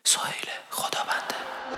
سهیل خدابنده.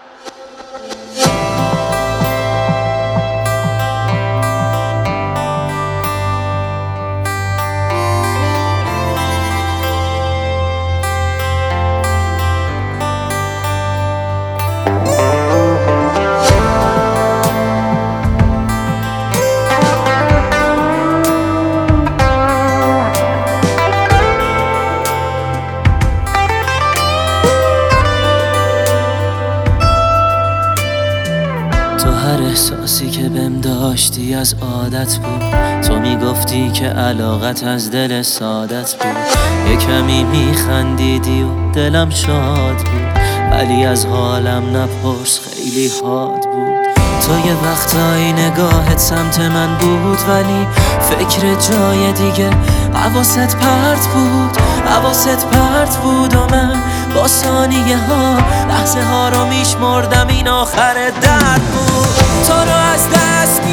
تو هر احساسی که بهم داشتی از عادت بود، تو میگفتی که علاقت از دل سادت بود. یه کمی میخندیدی و دلم شاد بود، ولی از حالم نپرس خیلی حاد بود. تو یه وقتایی نگاهت سمت من بود، ولی فکر جای دیگه حواست پرت بود، حواست پرت بود. و من با ثانیه ها لحظه ها رو میشمردم، این آخر درد بود. تو رو از دست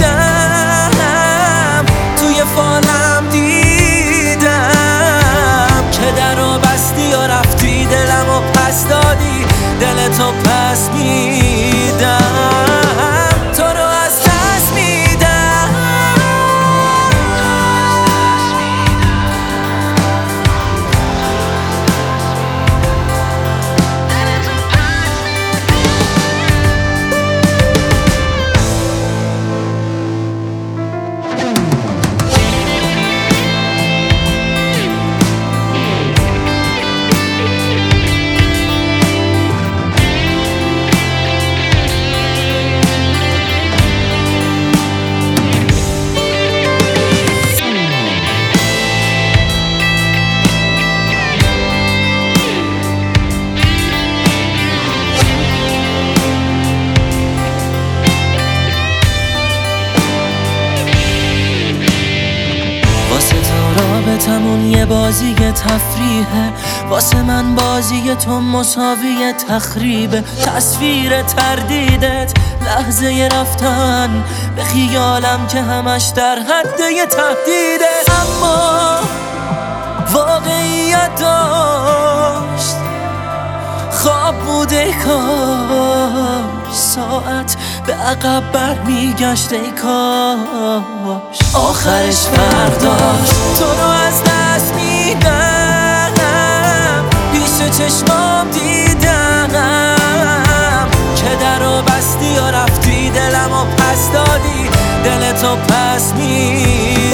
میدم، توی فالم دیدم که در رو بستی و رفتی، دلم و پس دادی، دلتو پس میدم. تو رو از دست میدم، رابطمون یه بازی تفریحه، واسه من بازی تو مساوی تخریبه. تصویر تردیدت لحظه رفتن به خیالم که همش در حد یه تهدیده، اما واقعیت داشت خواب بوده. کاش ساعت به عقب برمیگشت، ای کاش آخرش فرداش. تو رو از دست میدم، پیش چشمام دیدم که در رو بستی و رفتی، دلم و پس دادی، دلتو پس میدم.